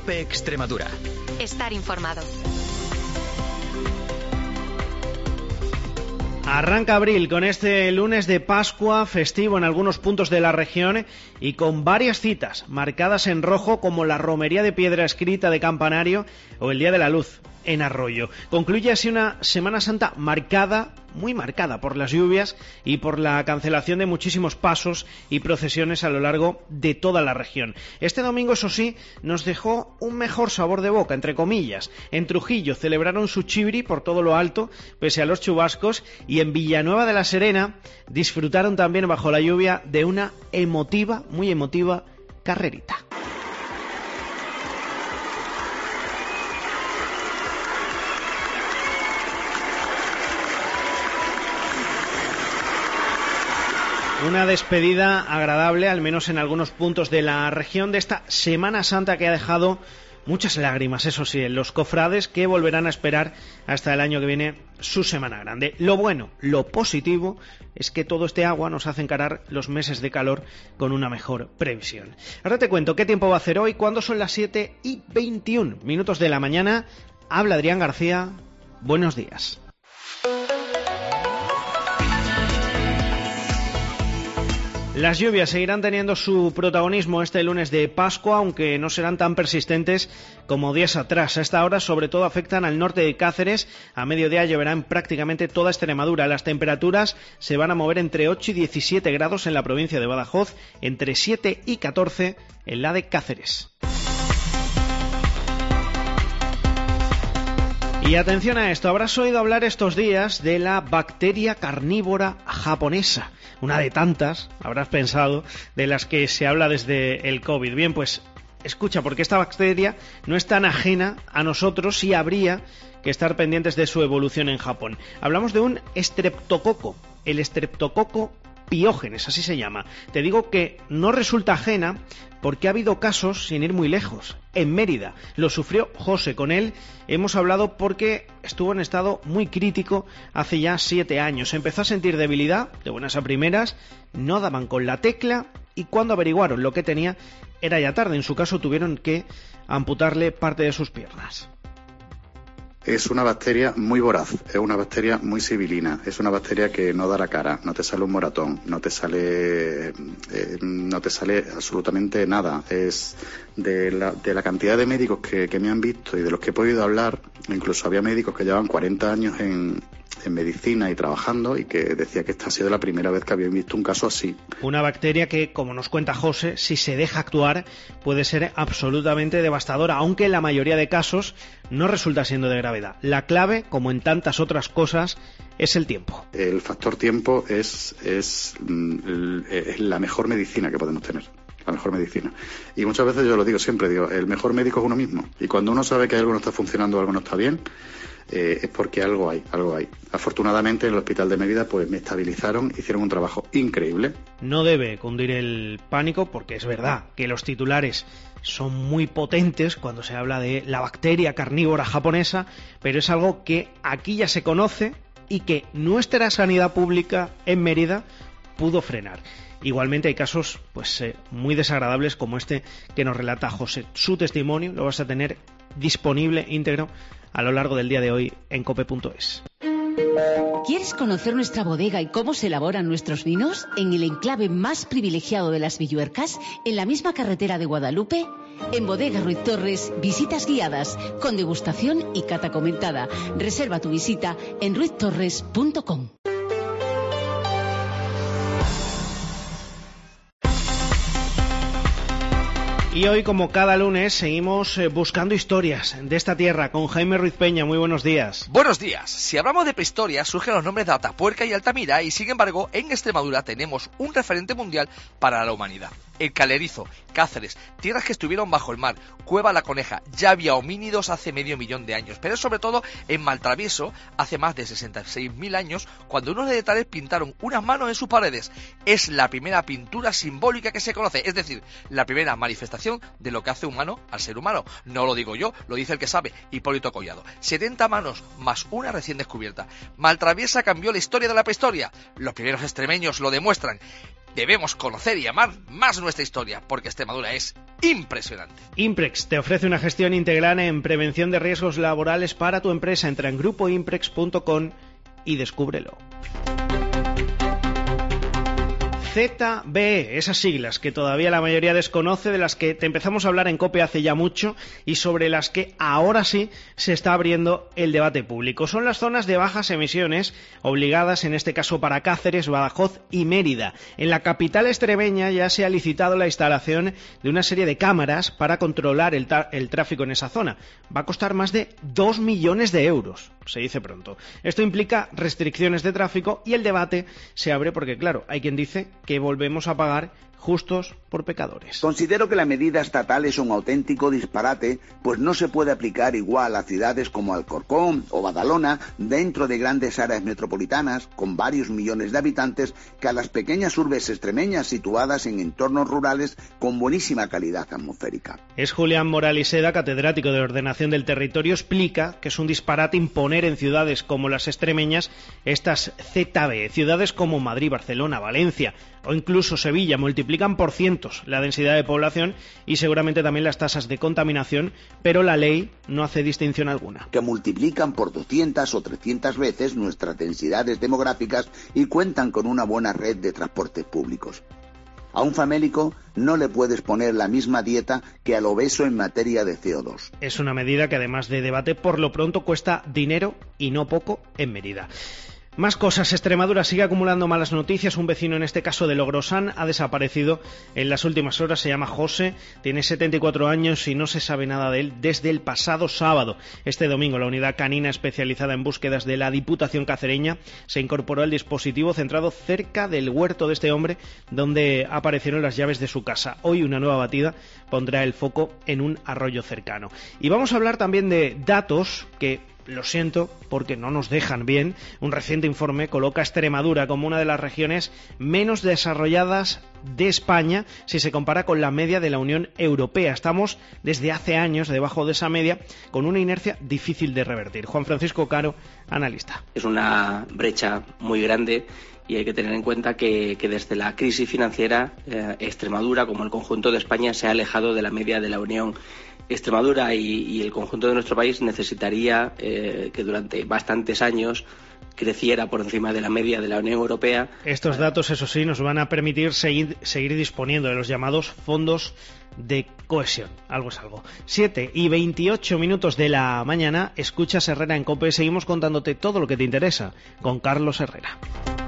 COPE Extremadura. Estar informado. Arranca abril con este lunes de Pascua, festivo en algunos puntos de la región y con varias citas marcadas en rojo como la Romería de Piedra Escrita de Campanario o el Día de la Luz en Arroyo. Concluye así una Semana Santa marcada, muy marcada por las lluvias y por la cancelación de muchísimos pasos y procesiones a lo largo de toda la región. Este domingo, eso sí, nos dejó un mejor sabor de boca, entre comillas. En Trujillo celebraron su chibri por todo lo alto, pese a los chubascos, y en Villanueva de la Serena disfrutaron también bajo la lluvia de una emotiva, muy emotiva, carrerita. Una despedida agradable, al menos en algunos puntos de la región, de esta Semana Santa que ha dejado muchas lágrimas, eso sí, en los cofrades que volverán a esperar hasta el año que viene su Semana Grande. Lo bueno, lo positivo, es que todo este agua nos hace encarar los meses de calor con una mejor previsión. Ahora te cuento qué tiempo va a hacer hoy, cuando son las 7:21 de la mañana. Habla Adrián García, buenos días. Las lluvias seguirán teniendo su protagonismo este lunes de Pascua, aunque no serán tan persistentes como días atrás. A esta hora, sobre todo, afectan al norte de Cáceres. A mediodía lloverá en prácticamente toda Extremadura. Las temperaturas se van a mover entre 8 y 17 grados en la provincia de Badajoz, entre 7 y 14 en la de Cáceres. Y atención a esto, habrás oído hablar estos días de la bacteria carnívora japonesa, una de tantas, habrás pensado, de las que se habla desde el COVID. Bien, pues escucha, porque esta bacteria no es tan ajena a nosotros y habría que estar pendientes de su evolución en Japón. Hablamos de un estreptococo, el Streptococcus pyogenes, así se llama. Te digo que no resulta ajena porque ha habido casos sin ir muy lejos. En Mérida lo sufrió José, con él hemos hablado porque estuvo en estado muy crítico hace ya 7 años. Empezó a sentir debilidad, de buenas a primeras, no daban con la tecla y cuando averiguaron lo que tenía era ya tarde. En su caso tuvieron que amputarle parte de sus piernas. Es una bacteria muy voraz, es una bacteria muy sibilina, es una bacteria que no da la cara, no te sale un moratón, no te sale absolutamente nada. Es de la cantidad de médicos que me han visto y de los que he podido hablar, incluso había médicos que llevan 40 años en medicina y trabajando y que decía que esta ha sido la primera vez que habían visto un caso así. Una bacteria que, como nos cuenta José, si se deja actuar puede ser absolutamente devastadora, aunque en la mayoría de casos no resulta siendo de gravedad. La clave, como en tantas otras cosas, es el tiempo. El factor tiempo es la mejor medicina que podemos tener. La mejor medicina. Y muchas veces yo lo digo siempre, el mejor médico es uno mismo. Y cuando uno sabe que algo no está funcionando o algo no está bien, es porque algo hay. Afortunadamente en el hospital de Mérida pues me estabilizaron, hicieron un trabajo increíble. No debe cundir el pánico porque es verdad que los titulares son muy potentes cuando se habla de la bacteria carnívora japonesa, pero es algo que aquí ya se conoce y que nuestra sanidad pública en Mérida pudo frenar. Igualmente hay casos muy desagradables como este que nos relata José. Su testimonio lo vas a tener disponible íntegro a lo largo del día de hoy en cope.es. ¿Quieres conocer nuestra bodega y cómo se elaboran nuestros vinos? En el enclave más privilegiado de las Villuercas, en la misma carretera de Guadalupe, en Bodega Ruiz Torres, visitas guiadas, con degustación y cata comentada. Reserva tu visita en ruiztorres.com. Y hoy, como cada lunes, seguimos buscando historias de esta tierra con Jaime Ruiz Peña. Muy buenos días. Buenos días. Si hablamos de prehistoria, surgen los nombres de Atapuerca y Altamira y, sin embargo, en Extremadura tenemos un referente mundial para la humanidad. El Calerizo, Cáceres, tierras que estuvieron bajo el mar, Cueva La Coneja, ya había homínidos hace medio millón de años, pero sobre todo en Maltravieso, hace más de 66.000 años, cuando unos neandertales pintaron unas manos en sus paredes. Es la primera pintura simbólica que se conoce, es decir, la primera manifestación de lo que hace humano al ser humano. No lo digo yo, lo dice el que sabe, Hipólito Collado. 70 manos más una recién descubierta. Maltraviesa cambió la historia de la prehistoria. Los primeros extremeños lo demuestran. Debemos conocer y amar más nuestra historia, porque Extremadura es impresionante. Imprex te ofrece una gestión integral en prevención de riesgos laborales para tu empresa. Entra en grupoimprex.com y descúbrelo. ZBE, esas siglas que todavía la mayoría desconoce, de las que te empezamos a hablar en COPE hace ya mucho y sobre las que ahora sí se está abriendo el debate público. Son las zonas de bajas emisiones, obligadas en este caso para Cáceres, Badajoz y Mérida. En la capital extremeña ya se ha licitado la instalación de una serie de cámaras para controlar el tráfico en esa zona. Va a costar más de 2 millones de euros, se dice pronto. Esto implica restricciones de tráfico y el debate se abre porque, claro, hay quien dice que volvemos a pagar justos por pecadores. Considero que la medida estatal es un auténtico disparate, pues no se puede aplicar igual a ciudades como Alcorcón o Badalona, dentro de grandes áreas metropolitanas con varios millones de habitantes, que a las pequeñas urbes extremeñas situadas en entornos rurales con buenísima calidad atmosférica. Es Julián Moraliseda, catedrático de Ordenación del Territorio, explica que es un disparate imponer en ciudades como las extremeñas estas ZBE. Ciudades como Madrid, Barcelona, Valencia o incluso Sevilla multiplican por cientos la densidad de población y seguramente también las tasas de contaminación, pero la ley no hace distinción alguna. Que multiplican por 200 o 300 veces nuestras densidades demográficas y cuentan con una buena red de transportes públicos. A un famélico no le puedes poner la misma dieta que al obeso en materia de CO2. Es una medida que además de debate, por lo pronto cuesta dinero y no poco en Mérida. Más cosas. Extremadura sigue acumulando malas noticias. Un vecino, en este caso de Logrosán, ha desaparecido en las últimas horas. Se llama José, tiene 74 años y no se sabe nada de él desde el pasado sábado. Este domingo la unidad canina especializada en búsquedas de la Diputación cacereña se incorporó al dispositivo centrado cerca del huerto de este hombre, donde aparecieron las llaves de su casa. Hoy una nueva batida pondrá el foco en un arroyo cercano. Y vamos a hablar también de datos que, lo siento, porque no nos dejan bien. Un reciente informe coloca a Extremadura como una de las regiones menos desarrolladas de España si se compara con la media de la Unión Europea. Estamos desde hace años debajo de esa media, con una inercia difícil de revertir. Juan Francisco Caro, analista. Es una brecha muy grande y hay que tener en cuenta que desde la crisis financiera Extremadura, como el conjunto de España, se ha alejado de la media de la Unión. Extremadura y el conjunto de nuestro país necesitaría que durante bastantes años creciera por encima de la media de la Unión Europea. Estos datos, eso sí, nos van a permitir seguir disponiendo de los llamados fondos de cohesión. Algo es algo. 7:28 de la mañana, escuchas Herrera en COPE. Seguimos contándote todo lo que te interesa con Carlos Herrera.